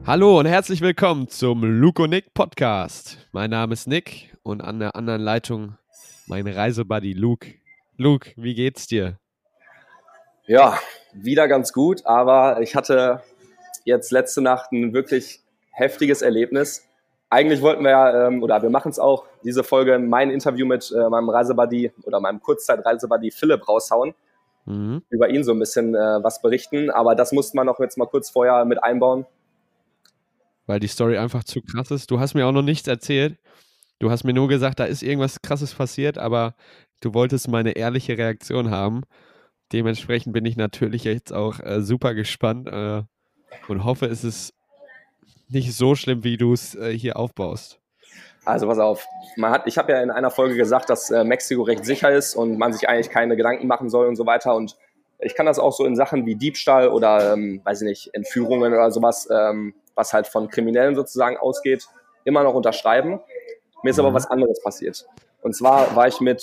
Hallo und herzlich willkommen zum Luke und Nick Podcast. Mein Name ist Nick und an der anderen Leitung mein Reisebuddy Luke. Luke, wie geht's dir? Ja, wieder ganz gut, aber ich hatte jetzt letzte Nacht ein wirklich heftiges Erlebnis. Eigentlich wollten wir ja, oder wir machen es auch, diese Folge mein Interview mit meinem Reisebuddy oder meinem Kurzzeitreisebuddy Philipp raushauen, Mhm. über ihn so ein bisschen was berichten, aber das mussten wir noch jetzt mal kurz vorher mit einbauen. Weil die Story einfach zu krass ist. Du hast mir auch noch nichts erzählt. Du hast mir nur gesagt, da ist irgendwas Krasses passiert, aber du wolltest meine ehrliche Reaktion haben. Dementsprechend bin ich natürlich jetzt auch super gespannt und hoffe, es ist nicht so schlimm, wie du es hier aufbaust. Also pass auf, ich habe ja in einer Folge gesagt, dass Mexiko recht sicher ist und man sich eigentlich keine Gedanken machen soll und so weiter. Und ich kann das auch so in Sachen wie Diebstahl oder, weiß ich nicht, Entführungen oder sowas, was halt von Kriminellen sozusagen ausgeht, immer noch unterschreiben. Mir ist aber was anderes passiert. Und zwar war ich mit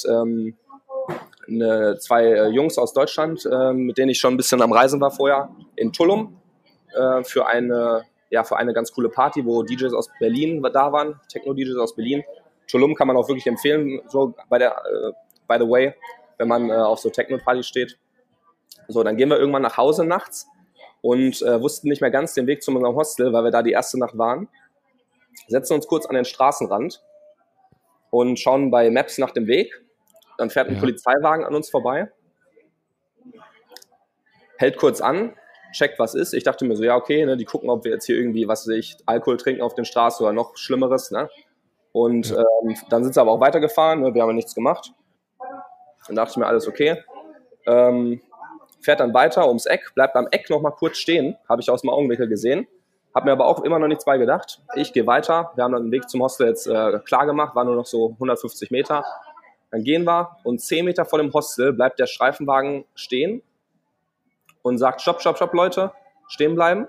zwei Jungs aus Deutschland, mit denen ich schon ein bisschen am Reisen war vorher, in Tulum für eine ganz coole Party, wo DJs aus Berlin da waren, Techno-DJs aus Berlin. Tulum kann man auch wirklich empfehlen, so by the way, wenn man auf so Techno-Partys steht. So, dann gehen wir irgendwann nach Hause nachts und wussten nicht mehr ganz den Weg zu unserem Hostel, weil wir da die erste Nacht waren. Setzen uns kurz an den Straßenrand und schauen bei Maps nach dem Weg. Dann fährt ein Polizeiwagen an uns vorbei, hält kurz an, checkt, was ist. Ich dachte mir so, ja, okay, ne, die gucken, ob wir jetzt hier irgendwie, was weiß ich, Alkohol trinken auf den Straßen oder noch Schlimmeres. Ne? Und dann sind sie aber auch weitergefahren, ne? Wir haben ja nichts gemacht. Dann dachte ich mir, alles okay. Fährt dann weiter ums Eck, bleibt am Eck nochmal kurz stehen, habe ich aus dem Augenwinkel gesehen. Habe mir aber auch immer noch nichts bei gedacht. Ich gehe weiter, wir haben dann den Weg zum Hostel jetzt klar gemacht, war nur noch so 150 Meter. Dann gehen wir und 10 Meter vor dem Hostel bleibt der Streifenwagen stehen und sagt, stopp, stopp, stopp, Leute, stehen bleiben.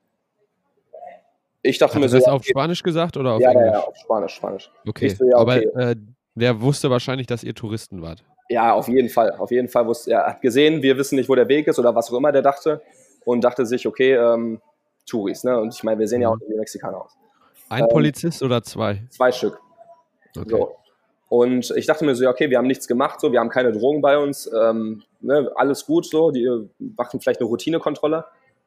Ich dachte mir Hat so, er das ja, auf Spanisch gesagt oder auf ja, Englisch? ja, auf Spanisch. Okay, Ich so, ja, aber okay. der wusste wahrscheinlich, dass ihr Touristen wart. Ja, auf jeden Fall. Auf jeden Fall wusste er, hat gesehen, wir wissen nicht, wo der Weg ist oder was auch immer der dachte und dachte sich, okay, Touris, ne? Und ich meine, wir sehen ja auch wie Mexikaner aus. Ein Polizist oder zwei? 2 Stück. Okay. So. Und ich dachte mir so, ja, okay, wir haben nichts gemacht, so, wir haben keine Drogen bei uns, ne, alles gut, so, die machen vielleicht eine Routinekontrolle.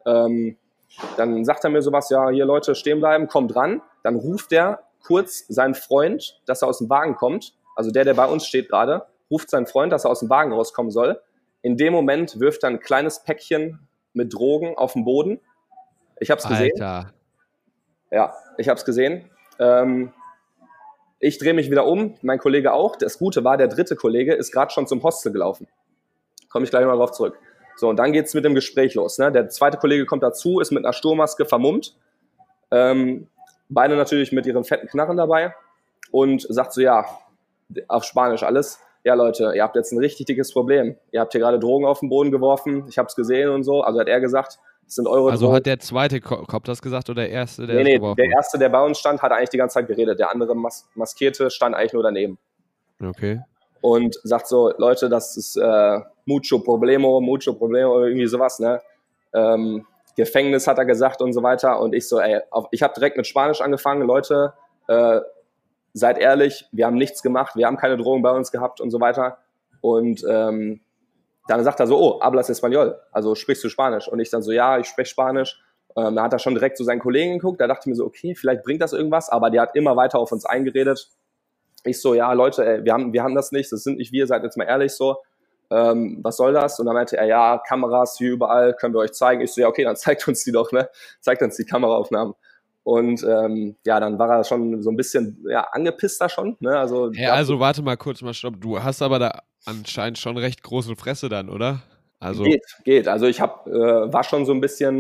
Dann sagt er mir sowas, ja, hier Leute, stehen bleiben, kommt ran. Dann ruft er kurz seinen Freund, dass er aus dem Wagen kommt, also der bei uns steht gerade, ruft seinen Freund, dass er aus dem Wagen rauskommen soll. In dem Moment wirft er ein kleines Päckchen mit Drogen auf den Boden. Ich habe es gesehen. Alter. Ja, ich habe es gesehen. Ich drehe mich wieder um, mein Kollege auch. Das Gute war, der dritte Kollege ist gerade schon zum Hostel gelaufen. Komme ich gleich mal drauf zurück. So, und dann geht's mit dem Gespräch los. Ne? Der zweite Kollege kommt dazu, ist mit einer Sturmmaske vermummt. Beide natürlich mit ihren fetten Knarren dabei. Und sagt so, ja, auf Spanisch alles. Ja, Leute, ihr habt jetzt ein richtig dickes Problem. Ihr habt hier gerade Drogen auf den Boden geworfen. Ich habe es gesehen und so. Also hat er gesagt, es sind eure Also Drogen. hat der zweite Cop das gesagt oder der erste, der Nee, es nee, geworfen der hat? erste, der bei uns stand, hat eigentlich die ganze Zeit geredet. Der andere Maskierte stand eigentlich nur daneben. Okay. Und sagt so, Leute, das ist mucho problemo, oder irgendwie sowas, ne? Gefängnis hat er gesagt und so weiter. Und ich so, ey, ich habe direkt mit Spanisch angefangen, Leute, seid ehrlich, wir haben nichts gemacht, wir haben keine Drogen bei uns gehabt und so weiter. Und dann sagt er so, oh, hablas español, also sprichst du Spanisch? Und ich dann so, ja, ich spreche Spanisch. Da hat er schon direkt zu seinen Kollegen geguckt, da dachte ich mir so, okay, vielleicht bringt das irgendwas, aber der hat immer weiter auf uns eingeredet. Ich so, ja, Leute, ey, wir haben das nicht, das sind nicht wir, seid jetzt mal ehrlich so. Was soll das? Und dann meinte er, ja, Kameras hier überall, können wir euch zeigen. Ich so, ja, okay, dann zeigt uns die doch, ne? Zeigt uns die Kameraaufnahmen. Und ja, dann war er schon so ein bisschen angepisst da schon. Ne? Also, Ja, also warte mal kurz, mal stopp. Du hast aber da anscheinend schon recht große Fresse dann, oder? Also geht. Also ich war schon so ein bisschen,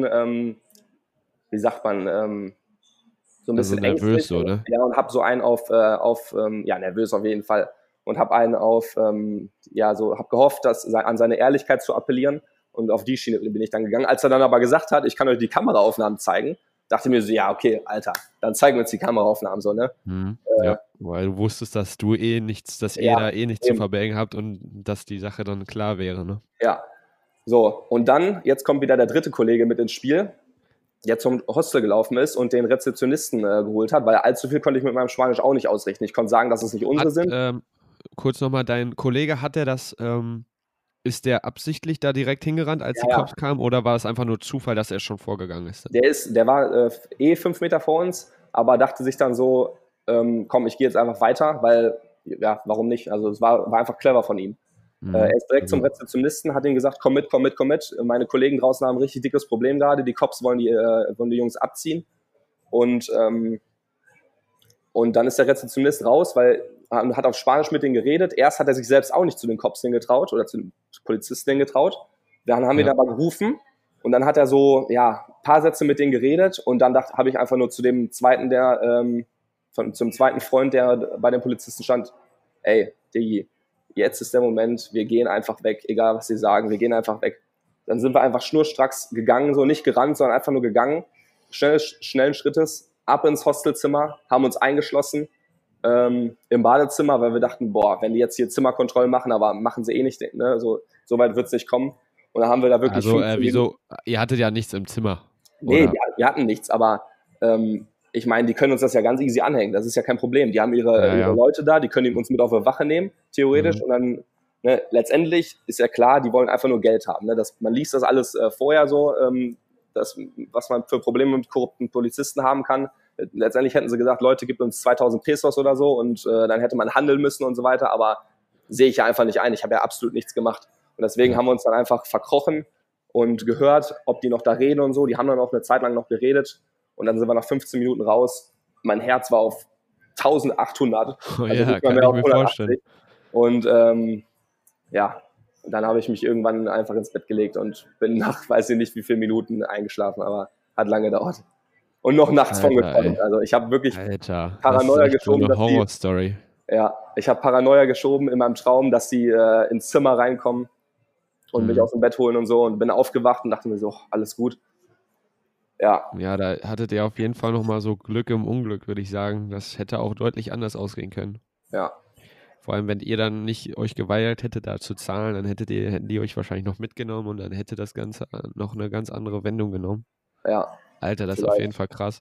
wie sagt man, so ein bisschen nervös ängstlich. so, ne? Ja, und habe so einen nervös auf jeden Fall. Und habe einen habe gehofft, an seine Ehrlichkeit zu appellieren. Und auf die Schiene bin ich dann gegangen. Als er dann aber gesagt hat, ich kann euch die Kameraaufnahmen zeigen, dachte mir so, ja, okay, Alter, dann zeigen wir uns die Kameraaufnahmen so, ne? Ja, weil du wusstest, dass ihr nichts zu verbergen habt und dass die Sache dann klar wäre, ne? Ja. So, und dann, jetzt kommt wieder der dritte Kollege mit ins Spiel. jetzt zum Hostel gelaufen ist und den Rezeptionisten geholt hat, weil allzu viel konnte ich mit meinem Spanisch auch nicht ausrichten. Ich konnte sagen, dass es nicht unsere sind. Kurz nochmal, dein Kollege, hat der das, ist der absichtlich da direkt hingerannt, als die Ja, Cops kamen, oder war es einfach nur Zufall, dass er schon vorgegangen ist? Der war 5 Meter vor uns, aber dachte sich dann so, komm, ich gehe jetzt einfach weiter, weil, ja, warum nicht? Also es war einfach clever von ihm. Er ist direkt zum Rezeptionisten, hat ihm gesagt, komm mit. Meine Kollegen draußen haben ein richtig dickes Problem gerade, die Cops wollen die Jungs abziehen. Und dann ist der Rezeptionist raus, weil er hat auf Spanisch mit denen geredet. Erst hat er sich selbst auch nicht zu den Cops hingetraut oder zu den Polizisten hingetraut. Dann haben wir ihn aber gerufen und dann hat er so, ja, ein paar Sätze mit denen geredet und dann habe ich einfach nur zu dem zweiten, zum zweiten Freund, der bei den Polizisten stand, ey, Diggi, jetzt ist der Moment, wir gehen einfach weg, egal was sie sagen, wir gehen einfach weg. Dann sind wir einfach schnurstracks gegangen, so nicht gerannt, sondern einfach nur gegangen, schnellen Schrittes, ab ins Hostelzimmer, haben uns eingeschlossen im Badezimmer, weil wir dachten, boah, wenn die jetzt hier Zimmerkontrollen machen, aber machen sie eh nicht, ne? So weit wird es nicht kommen. Und dann haben wir da wirklich... Also, wieso? Ihr hattet ja nichts im Zimmer. Nee, wir hatten nichts, aber ich meine, die können uns das ja ganz easy anhängen. Das ist ja kein Problem. Die haben ihre Leute da, die können uns mit auf eine Wache nehmen, theoretisch. Und dann, ne, letztendlich ist ja klar, die wollen einfach nur Geld haben. Ne? Man liest das alles vorher so, was man für Probleme mit korrupten Polizisten haben kann. Letztendlich hätten sie gesagt, Leute, gibt uns 2000 Pesos oder so und dann hätte man handeln müssen und so weiter. Aber sehe ich ja einfach nicht ein. Ich habe ja absolut nichts gemacht. Und deswegen haben wir uns dann einfach verkrochen und gehört, ob die noch da reden und so. Die haben dann auch eine Zeit lang noch geredet. Und dann sind wir nach 15 Minuten raus. Mein Herz war auf 1800. Oh, also ja, kann ich mir vorstellen. Und ja, und dann habe ich mich irgendwann einfach ins Bett gelegt und bin nach, weiß ich nicht wie viele Minuten eingeschlafen, aber hat lange gedauert. Und noch nachts von geträumt. Also ich habe wirklich Paranoia geschoben. Das ist eine Horrorstory. Ja, ich habe Paranoia geschoben in meinem Traum, dass sie ins Zimmer reinkommen und mich aus dem Bett holen und so, und bin aufgewacht und dachte mir so, alles gut. Ja. Ja, da hattet ihr auf jeden Fall nochmal so Glück im Unglück, würde ich sagen. Das hätte auch deutlich anders ausgehen können. Ja. Vor allem, wenn ihr dann nicht euch geweigert hättet, da zu zahlen, dann hätten die euch wahrscheinlich noch mitgenommen und dann hätte das Ganze noch eine ganz andere Wendung genommen. Ja. Alter, das ist auf jeden Fall krass.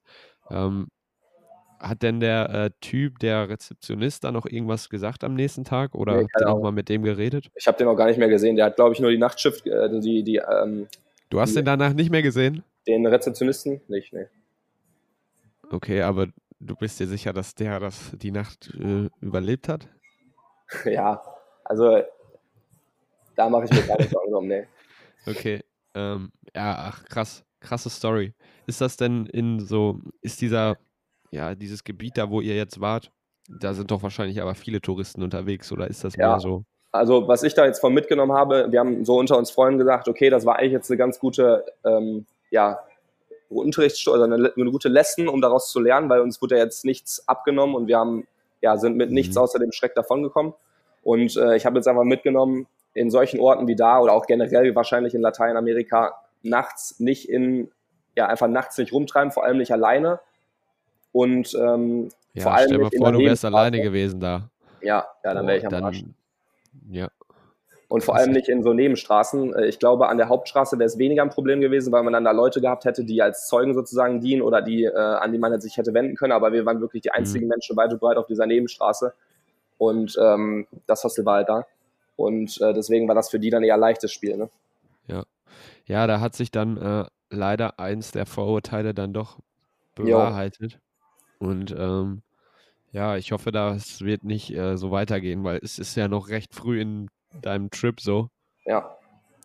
Hat denn der Typ, der Rezeptionist, da noch irgendwas gesagt am nächsten Tag? Oder habt ihr nochmal mit dem geredet? Ich habe den noch gar nicht mehr gesehen. Der hat, glaube ich, nur die Nachtschicht, Du hast den danach nicht mehr gesehen? Den Rezeptionisten nicht, ne. Okay, aber du bist dir sicher, dass der die Nacht überlebt hat? Ja, also da mache ich mir keine Sorgen um, ne. Okay, ja, ach krass, krasse Story. Ist das denn dieses Gebiet da, wo ihr jetzt wart, da sind doch wahrscheinlich aber viele Touristen unterwegs, oder ist das mehr so? Also was ich da jetzt von mitgenommen habe, wir haben so unter uns Freunden gesagt, okay, das war eigentlich jetzt eine ganz gute Unterrichtsstunde, also eine gute Lesson, um daraus zu lernen, weil uns wurde ja jetzt nichts abgenommen und wir sind mit nichts außer dem Schreck davongekommen. Und ich habe jetzt einfach mitgenommen, in solchen Orten wie da oder auch generell wahrscheinlich in Lateinamerika nachts nicht rumtreiben, vor allem nicht alleine. Und vor allem stell mal vor, du wärst alleine gewesen da. Ja, dann wäre ich am Arsch. Ja. Und vor allem nicht in so Nebenstraßen. Ich glaube, an der Hauptstraße wäre es weniger ein Problem gewesen, weil man dann da Leute gehabt hätte, die als Zeugen sozusagen dienen oder an die man sich hätte wenden können. Aber wir waren wirklich die einzigen Menschen weit und breit auf dieser Nebenstraße. Und das Hostel war halt da. Und deswegen war das für die dann eher leichtes Spiel. Ne? Ja, da hat sich dann leider eins der Vorurteile dann doch bewahrheitet. Und ich hoffe, das wird nicht so weitergehen, weil es ist ja noch recht früh in deinem Trip so. Ja.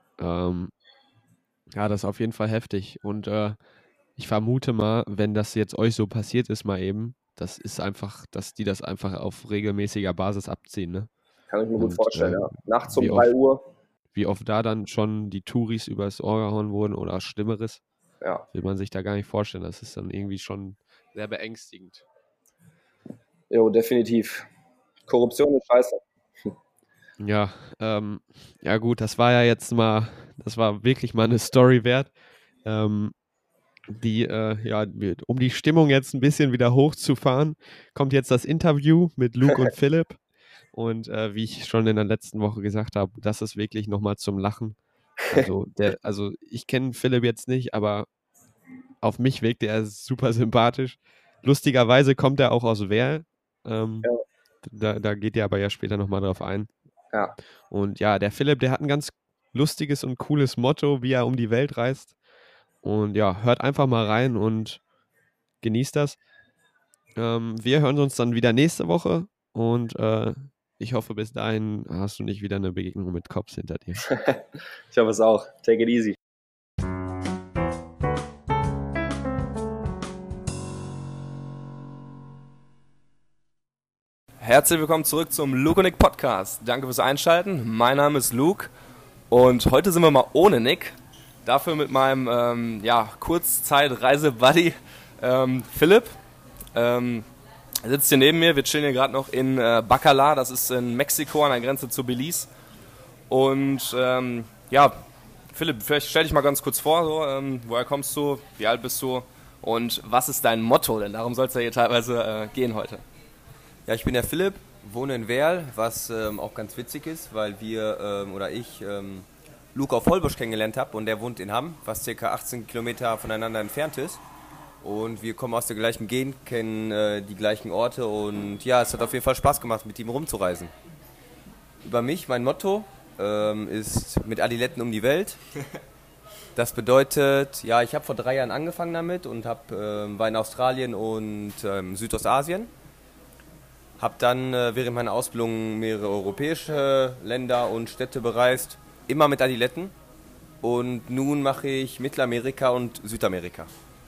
Das ist auf jeden Fall heftig. Und ich vermute mal, wenn das jetzt euch so passiert ist mal eben, das ist einfach, dass die das einfach auf regelmäßiger Basis abziehen, ne? Kann ich mir gut vorstellen, ja. Nachts um 3 Uhr. Wie oft da dann schon die Touris übers Ohr gehauen wurden oder Schlimmeres, will man sich da gar nicht vorstellen. Das ist dann irgendwie schon sehr beängstigend. Jo, definitiv. Korruption ist scheiße. Ja, gut, das war wirklich mal eine Story wert. Um die Stimmung jetzt ein bisschen wieder hochzufahren, kommt jetzt das Interview mit Luke und Philipp. Und wie ich schon in der letzten Woche gesagt habe, das ist wirklich nochmal zum Lachen. Also ich kenne Philipp jetzt nicht, aber auf mich wirkte er super sympathisch. Lustigerweise kommt er auch aus Werl. Ja. Da geht ihr aber ja später nochmal drauf ein. Ja. Und ja, der Philipp, der hat ein ganz lustiges und cooles Motto, wie er um die Welt reist. Und ja, hört einfach mal rein und genießt das. Wir hören uns dann wieder nächste Woche und ich hoffe, bis dahin hast du nicht wieder eine Begegnung mit Cops hinter dir. Ich hoffe es auch. Take it easy. Herzlich willkommen zurück zum Luke und Nick Podcast. Danke fürs Einschalten. Mein Name ist Luke und heute sind wir mal ohne Nick. Dafür mit meinem Kurzzeit-Reise-Buddy Philipp. Er sitzt hier neben mir. Wir chillen hier gerade noch in Bacalar. Das ist in Mexiko an der Grenze zu Belize. Und Philipp, vielleicht stell dich mal ganz kurz vor. Woher kommst du? Wie alt bist du? Und was ist dein Motto? Denn darum soll es ja hier teilweise gehen heute. Ja, ich bin der Philipp, wohne in Werl, was auch ganz witzig ist, weil ich Luke auf Vollbusch kennengelernt habe und der wohnt in Hamm, was ca. 18 Kilometer voneinander entfernt ist. Und wir kommen aus der gleichen Gegend, kennen die gleichen Orte und ja, es hat auf jeden Fall Spaß gemacht, mit ihm rumzureisen. Über mich, mein Motto ist mit Adiletten um die Welt. Das bedeutet, ja, ich habe vor 3 Jahren angefangen damit und war in Australien und Südostasien. Habe dann während meiner Ausbildung mehrere europäische Länder und Städte bereist, immer mit Adiletten. Und nun mache ich Mittelamerika und Südamerika.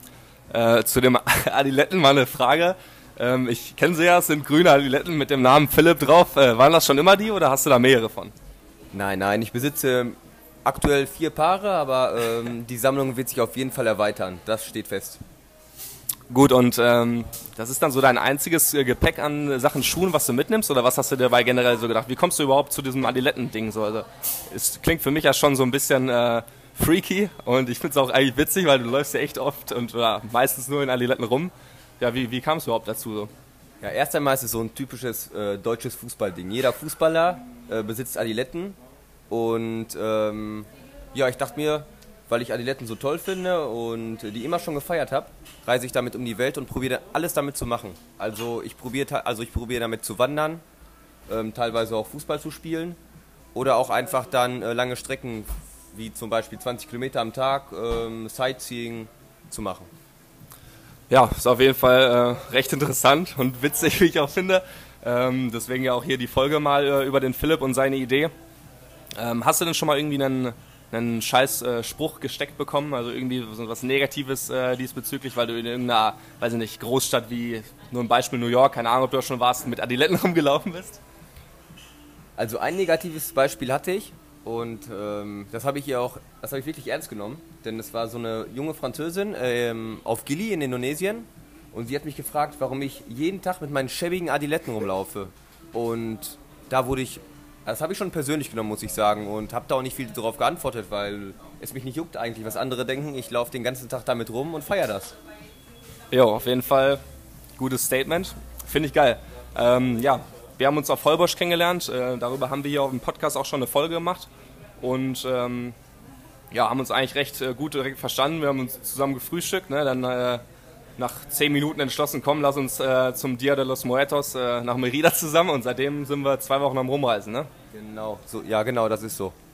Zu dem Adiletten mal eine Frage. Ich kenne sie ja, es sind grüne Adiletten mit dem Namen Philipp drauf. Waren das schon immer die oder hast du da mehrere von? Nein, ich besitze aktuell 4 Paare, aber die Sammlung wird sich auf jeden Fall erweitern. Das steht fest. Gut, und das ist dann so dein einziges Gepäck an Sachen Schuhen, was du mitnimmst? Oder was hast du dabei generell so gedacht? Wie kommst du überhaupt zu diesem Adiletten-Ding? So, also, es klingt für mich ja schon so ein bisschen freaky und ich finde es auch eigentlich witzig, weil du läufst ja echt oft und meistens nur in Adiletten rum. Ja, wie kam es überhaupt dazu? So? Ja, erst einmal ist es so ein typisches deutsches Fußballding. Jeder Fußballer besitzt Adiletten und ich dachte mir, weil ich Adiletten so toll finde und die immer schon gefeiert habe, reise ich damit um die Welt und probiere alles damit zu machen. Also ich probiere damit zu wandern, teilweise auch Fußball zu spielen oder auch einfach dann lange Strecken, wie zum Beispiel 20 Kilometer am Tag, Sightseeing zu machen. Ja, ist auf jeden Fall recht interessant und witzig, wie ich auch finde. Deswegen ja auch hier die Folge mal über den Philipp und seine Idee. Hast du denn schon mal irgendwie einen scheiß Spruch gesteckt bekommen, also irgendwie so was Negatives diesbezüglich, weil du in irgendeiner, weiß ich nicht, Großstadt wie, nur ein Beispiel New York, keine Ahnung, ob du auch schon warst, mit Adiletten rumgelaufen bist? Also ein negatives Beispiel hatte ich und das habe ich wirklich ernst genommen, denn es war so eine junge Französin auf Gili in Indonesien und sie hat mich gefragt, warum ich jeden Tag mit meinen schäbigen Adiletten rumlaufe und das habe ich schon persönlich genommen, muss ich sagen, und habe da auch nicht viel darauf geantwortet, weil es mich nicht juckt eigentlich, was andere denken. Ich laufe den ganzen Tag damit rum und feiere das. Ja, auf jeden Fall gutes Statement. Finde ich geil. Wir haben uns auf Vollbusch kennengelernt. Darüber haben wir hier auf dem Podcast auch schon eine Folge gemacht. Und haben uns eigentlich recht gut direkt verstanden. Wir haben uns zusammen gefrühstückt. Ne? Dann nach 10 Minuten entschlossen, komm, lass uns zum Dia de los Muertos nach Merida zusammen. Und seitdem sind wir 2 Wochen am Rumreisen. Ne? Genau, so, ja genau, das ist so.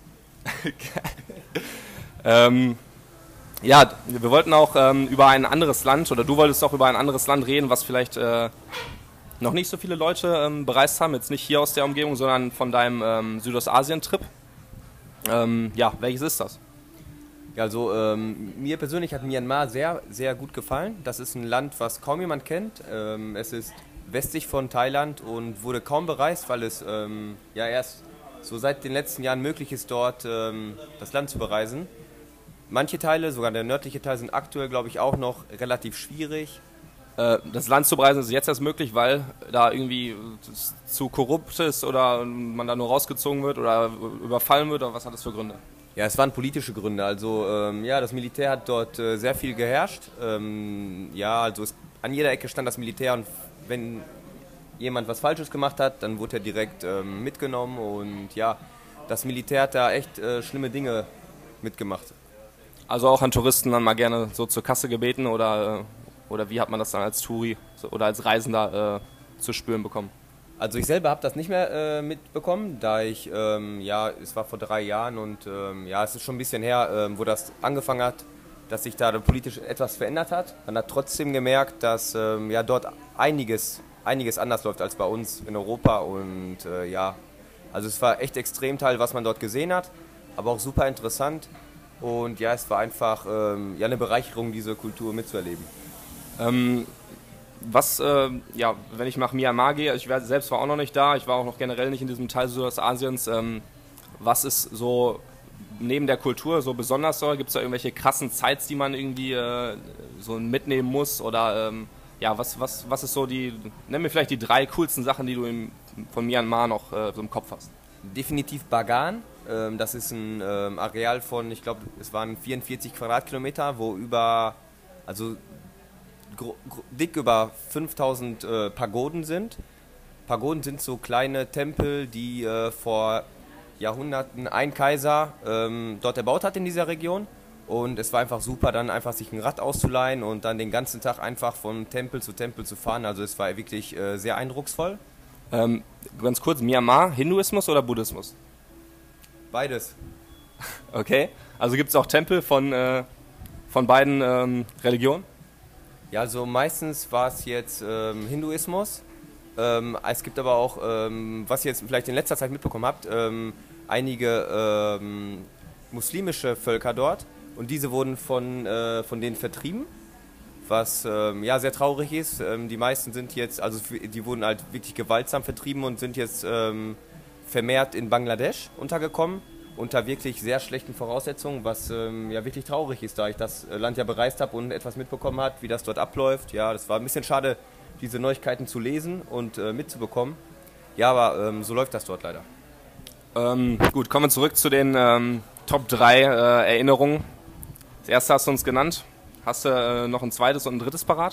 Wir wollten auch über ein anderes Land, oder du wolltest auch über ein anderes Land reden, was vielleicht noch nicht so viele Leute bereist haben. Jetzt nicht hier aus der Umgebung, sondern von deinem Südostasien-Trip. Welches ist das? Ja, also mir persönlich hat Myanmar sehr, sehr gut gefallen. Das ist ein Land, was kaum jemand kennt. Es ist westlich von Thailand und wurde kaum bereist, weil es erst so seit den letzten Jahren möglich ist, dort das Land zu bereisen. Manche Teile, sogar der nördliche Teil, sind aktuell, glaube ich, auch noch relativ schwierig. Das Land zu bereisen ist jetzt erst möglich, weil da irgendwie zu korrupt ist oder man da nur rausgezogen wird oder überfallen wird, oder was hat das für Gründe? Ja, es waren politische Gründe. Also das Militär hat dort sehr viel geherrscht. An jeder Ecke stand das Militär und wenn jemand was Falsches gemacht hat, dann wurde er direkt mitgenommen und ja, das Militär hat da echt schlimme Dinge mitgemacht. Also auch an Touristen dann mal gerne so zur Kasse gebeten oder wie hat man das dann als Touri oder als Reisender zu spüren bekommen? Also ich selber habe das nicht mehr mitbekommen, da ich, es war vor 3 Jahren und es ist schon ein bisschen her, wo das angefangen hat, dass sich da politisch etwas verändert hat. Man hat trotzdem gemerkt, dass dort einiges anders läuft als bei uns in Europa und also es war echt extrem Teil, was man dort gesehen hat, aber auch super interessant und ja, es war einfach eine Bereicherung, diese Kultur mitzuerleben. Wenn ich nach Myanmar gehe, ich selbst war auch noch nicht da, ich war auch noch generell nicht in diesem Teil Südostasiens, was ist so neben der Kultur so besonders so? Gibt es da irgendwelche krassen Sites, die man irgendwie so mitnehmen muss oder was ist so nenn mir vielleicht die 3 coolsten Sachen, die du von Myanmar noch so im Kopf hast? Definitiv Bagan, das ist ein Areal von, ich glaube, es waren 44 Quadratkilometer, wo dick über 5000 Pagoden sind. Pagoden sind so kleine Tempel, die vor Jahrhunderten ein Kaiser dort erbaut hat in dieser Region. Und es war einfach super, dann einfach sich ein Rad auszuleihen und dann den ganzen Tag einfach von Tempel zu fahren. Also es war wirklich sehr eindrucksvoll. Ganz kurz, Myanmar, Hinduismus oder Buddhismus? Beides. Okay, also gibt es auch Tempel von beiden Religionen? Ja, also meistens war es jetzt Hinduismus. Es gibt aber auch, was ihr jetzt vielleicht in letzter Zeit mitbekommen habt, einige muslimische Völker dort und diese wurden von denen vertrieben, was sehr traurig ist. Die meisten sind jetzt, die wurden halt wirklich gewaltsam vertrieben und sind jetzt vermehrt in Bangladesch untergekommen, unter wirklich sehr schlechten Voraussetzungen, was wirklich traurig ist, da ich das Land ja bereist habe und etwas mitbekommen habe, wie das dort abläuft. Ja, das war ein bisschen schade, diese Neuigkeiten zu lesen und mitzubekommen. Ja, aber so läuft das dort leider. Gut, kommen wir zurück zu den Top 3 Erinnerungen. Das erste hast du uns genannt. Hast du noch ein zweites und ein drittes parat?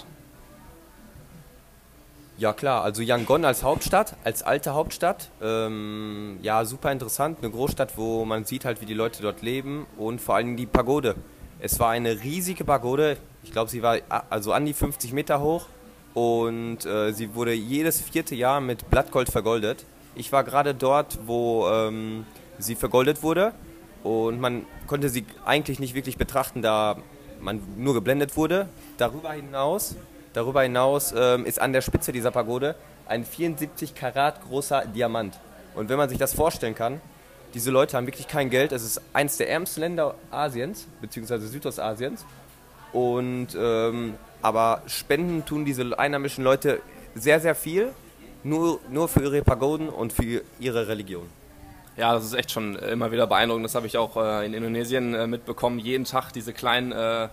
Ja klar, also Yangon als Hauptstadt, als alte Hauptstadt, super interessant, eine Großstadt, wo man sieht halt, wie die Leute dort leben und vor allem die Pagode. Es war eine riesige Pagode, ich glaube, sie war also an die 50 Meter hoch und sie wurde jedes 4. Jahr mit Blattgold vergoldet. Ich war gerade dort, wo sie vergoldet wurde und man konnte sie eigentlich nicht wirklich betrachten, da man nur geblendet wurde. Darüber hinaus ist an der Spitze dieser Pagode ein 74 Karat großer Diamant. Und wenn man sich das vorstellen kann, diese Leute haben wirklich kein Geld. Es ist eines der ärmsten Länder Asiens, beziehungsweise Südostasiens. Und, aber spenden tun diese einheimischen Leute sehr, sehr viel, nur für ihre Pagoden und für ihre Religion. Ja, das ist echt schon immer wieder beeindruckend. Das habe ich auch in Indonesien mitbekommen. Jeden Tag diese kleinen,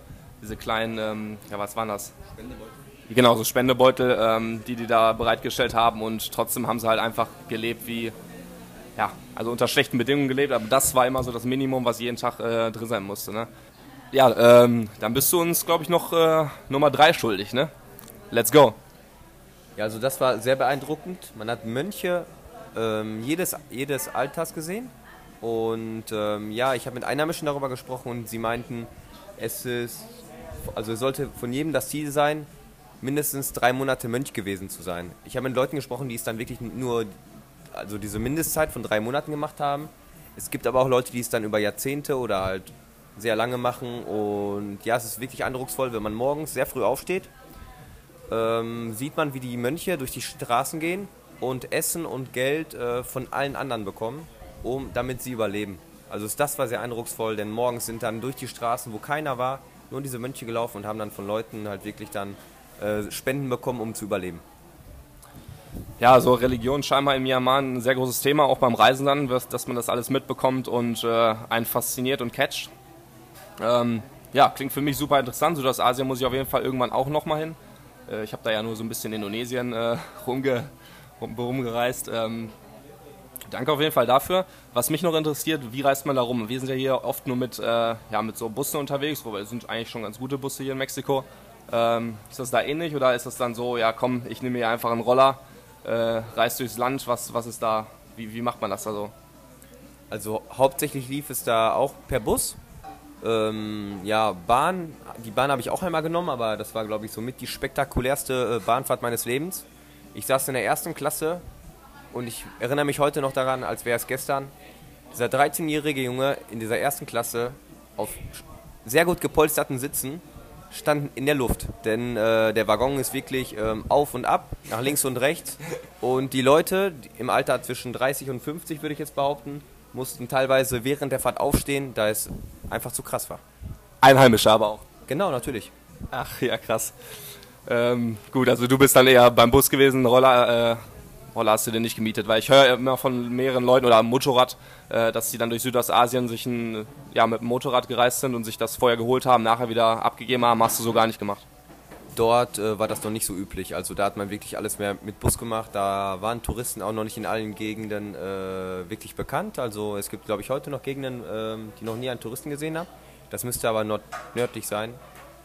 was waren das? Spendebeutel. Genau, so Spendebeutel, die da bereitgestellt haben und trotzdem haben sie halt einfach gelebt also unter schlechten Bedingungen gelebt, aber das war immer so das Minimum, was jeden Tag drin sein musste, ne? Ja, dann bist du uns, glaube ich, noch Nummer 3 schuldig, ne? Let's go! Ja, also das war sehr beeindruckend. Man hat Mönche jedes Alters gesehen und ich habe mit Einheimischen darüber gesprochen und sie meinten, es sollte von jedem das Ziel sein, mindestens 3 Monate Mönch gewesen zu sein. Ich habe mit Leuten gesprochen, die es dann wirklich nur, also diese Mindestzeit von 3 Monaten gemacht haben. Es gibt aber auch Leute, die es dann über Jahrzehnte oder halt sehr lange machen und ja, es ist wirklich eindrucksvoll, wenn man morgens sehr früh aufsteht, sieht man, wie die Mönche durch die Straßen gehen und Essen und Geld von allen anderen bekommen, damit sie überleben. Also das war sehr eindrucksvoll, denn morgens sind dann durch die Straßen, wo keiner war, nur diese Mönche gelaufen und haben dann von Leuten halt wirklich dann Spenden bekommen, um zu überleben. Ja, so Religion scheinbar in Myanmar ein sehr großes Thema, auch beim Reisen dann, dass man das alles mitbekommt und einen fasziniert und catcht. Klingt für mich super interessant. Südostasien muss ich auf jeden Fall irgendwann auch nochmal hin. Ich habe da ja nur so ein bisschen in Indonesien rumgereist. Danke auf jeden Fall dafür. Was mich noch interessiert, wie reist man da rum? Wir sind ja hier oft nur mit so Bussen unterwegs, wobei es sind eigentlich schon ganz gute Busse hier in Mexiko. Ist das da ähnlich oder ist das dann so, ja komm, ich nehme hier einfach einen Roller, reist durchs Land, was ist da, wie macht man das da so? Also hauptsächlich lief es da auch per Bus. Ja, die Bahn habe ich auch einmal genommen, aber das war, glaube ich, somit die spektakulärste Bahnfahrt meines Lebens. Ich saß in der ersten Klasse und ich erinnere mich heute noch daran, als wäre es gestern. Dieser 13-jährige Junge in dieser ersten Klasse auf sehr gut gepolsterten Sitzen stand in der Luft, denn der Waggon ist wirklich auf und ab, nach links und rechts, und die Leute im Alter zwischen 30 und 50, würde ich jetzt behaupten, mussten teilweise während der Fahrt aufstehen, da es einfach zu krass war. Einheimische aber auch. Genau, natürlich. Ach ja, krass. Gut, also du bist dann eher beim Bus gewesen, Roller hast du dir nicht gemietet, weil ich höre immer von mehreren Leuten oder am Motorrad, dass die dann durch Südostasien sich mit dem Motorrad gereist sind und sich das vorher geholt haben, nachher wieder abgegeben haben. Hast du so gar nicht gemacht? Dort war das noch nicht so üblich, also da hat man wirklich alles mehr mit Bus gemacht, da waren Touristen auch noch nicht in allen Gegenden wirklich bekannt, also es gibt, glaube ich, heute noch Gegenden, die noch nie einen Touristen gesehen haben, das müsste aber nördlich sein.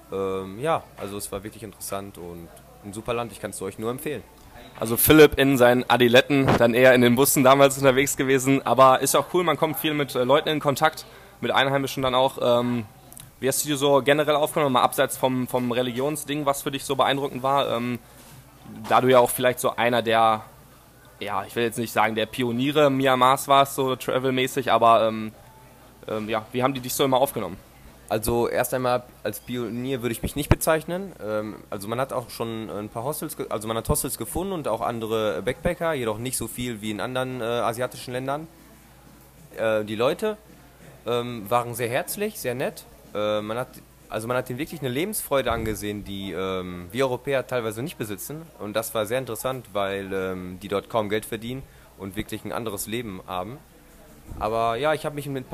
Ja, also es war wirklich interessant und ein super Land, ich kann es euch nur empfehlen. Also Philipp in seinen Adiletten, dann eher in den Bussen damals unterwegs gewesen, aber ist auch cool, man kommt viel mit Leuten in Kontakt, mit Einheimischen dann auch. Wie hast du dir so generell aufgenommen, mal abseits vom Religionsding, was für dich so beeindruckend war? Da du ja auch vielleicht so einer der, ja, ich will jetzt nicht sagen der Pioniere Myanmars warst, so travelmäßig, aber wie haben die dich so immer aufgenommen? Also erst einmal als Pionier würde ich mich nicht bezeichnen. Also man hat auch schon ein paar Hostels, man hat Hostels gefunden und auch andere Backpacker, jedoch nicht so viel wie in anderen asiatischen Ländern. Die Leute waren sehr herzlich, sehr nett. Man hat ihnen wirklich eine Lebensfreude angesehen, die wir Europäer teilweise nicht besitzen. Und das war sehr interessant, weil die dort kaum Geld verdienen und wirklich ein anderes Leben haben. Aber ja, ich habe mich mit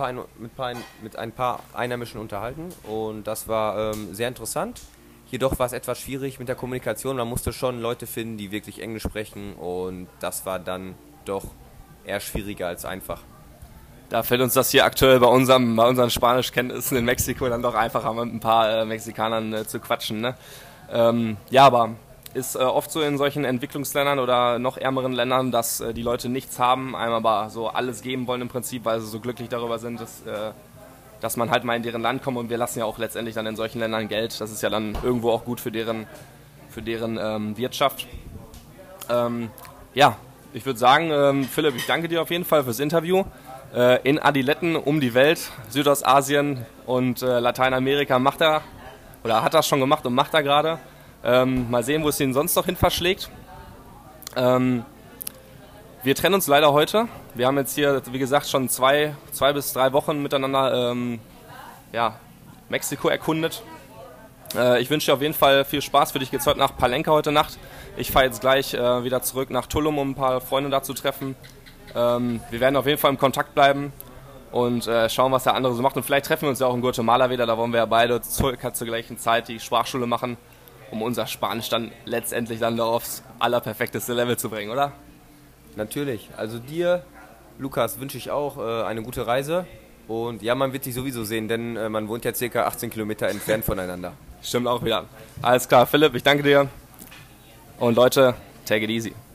ein paar Einheimischen unterhalten und das war sehr interessant. Jedoch war es etwas schwierig mit der Kommunikation. Man musste schon Leute finden, die wirklich Englisch sprechen und das war dann doch eher schwieriger als einfach. Da fällt uns das hier aktuell bei unseren Spanischkenntnissen in Mexiko dann doch einfacher, mit ein paar Mexikanern zu quatschen. Ne? Ja, aber ist oft so in solchen Entwicklungsländern oder noch ärmeren Ländern, dass die Leute nichts haben, einem aber so alles geben wollen im Prinzip, weil sie so glücklich darüber sind, dass man halt mal in deren Land kommt, und wir lassen ja auch letztendlich dann in solchen Ländern Geld. Das ist ja dann irgendwo auch gut für deren Wirtschaft. Ja, ich würde sagen, Philipp, ich danke dir auf jeden Fall fürs Interview. In Adiletten um die Welt, Südostasien und Lateinamerika hat das schon gemacht und macht er gerade. Mal sehen, wo es ihn sonst noch hin verschlägt. Wir trennen uns leider heute. Wir haben jetzt hier, wie gesagt, schon 2 bis 3 Wochen miteinander Mexiko erkundet. Ich wünsche dir auf jeden Fall viel Spaß. Für dich geht's heute nach Palenque heute Nacht. Ich fahre jetzt gleich wieder zurück nach Tulum, um ein paar Freunde da zu treffen. Wir werden auf jeden Fall im Kontakt bleiben und schauen, was der andere so macht. Und vielleicht treffen wir uns ja auch in Guatemala wieder. Da wollen wir ja beide circa zur gleichen Zeit die Sprachschule machen, um unser Spanisch dann letztendlich dann aufs allerperfekteste Level zu bringen, oder? Natürlich. Also dir, Lukas, wünsche ich auch eine gute Reise. Und ja, man wird sich sowieso sehen, denn man wohnt ja ca. 18 Kilometer entfernt voneinander. Stimmt auch wieder. Alles klar, Philipp, ich danke dir. Und Leute, take it easy.